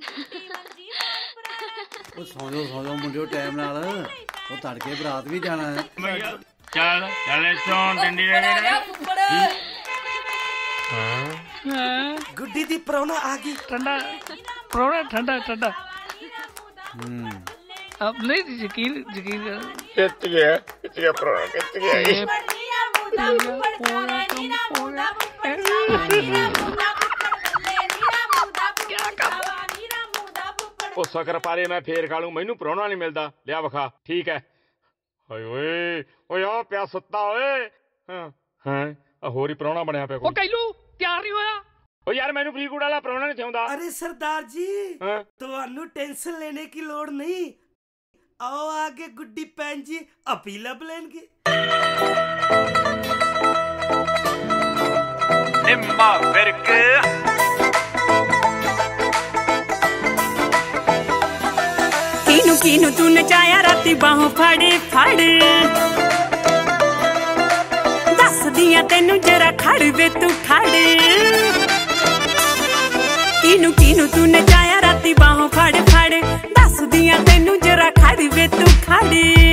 ਉਹ ਸੌਂ ਜਾਓ ਮੁੰਡਿਓ ਟਾਈਮ ਨਾਲ, ਉਹ ਤੜਕੇ ਬਰਾਤ ਵੀ ਜਾਣਾ ਹੈ। ਚੱਲ ਸੌਂ ਡੰਡੀ ਗੁੱਡੀ ਦੀ ਪ੍ਰਾਹੁਣਾ ਆ ਗਈ। ਠੰਡਾ ਪ੍ਰਾਹੁਣਾ ਠੰਡਾ अब नहीं यकीन ਕਿੱਥੇ ਗਿਆ ਪ੍ਰਾਹੁਣਾ ਕਿੱਥੇ ਗਿਆ ਉਹ ਸ਼ਕਰ ਪਾਰੇ ਮੈਂ ਫੇਰ ਖਾ ਲੂੰ, ਮੈਨੂੰ ਪ੍ਰਾਹੁਣਾ ਨਹੀਂ ਮਿਲਦਾ। ਲਿਆ ਵਿਖਾ। ਠੀਕ ਹੈ। ਹਾਏ ਓਏ ਆ ਪਿਆ ਸੁੱਤਾ ਓਏ। ਹਾਂ ਹੋਰ ਹੀ ਪ੍ਰਾਹੁਣਾ ਬਣਿਆ ਪਿਆ। ਉਹ ਕਹਿਲੂ ਤਿਆਰ ਨਹੀਂ ਹੋਇਆ। ਓ ਯਾਰ ਮੈਨੂੰ ਫਰੀਦਕੋਟ ਵਾਲਾ ਪ੍ਰਾਹੁਣਾ ਨਹੀਂ ਚਾਹੁੰਦਾ। अरे सरदार जी ਤੁਹਾਨੂੰ टेंशन लेने की लोड़ नहीं। आओ आगे गुड्डी पैन जी अपील लेंगे। निम्मा फिरक कीनू तू नचाया राती बाहों फड़े फड़ दस दिया तेनू जरा खड़ वे तू खड़। कीनू तू नचाया राती बाहों फड़ फड़ दस दिया तेनू जरा खड़ वे तू खड़।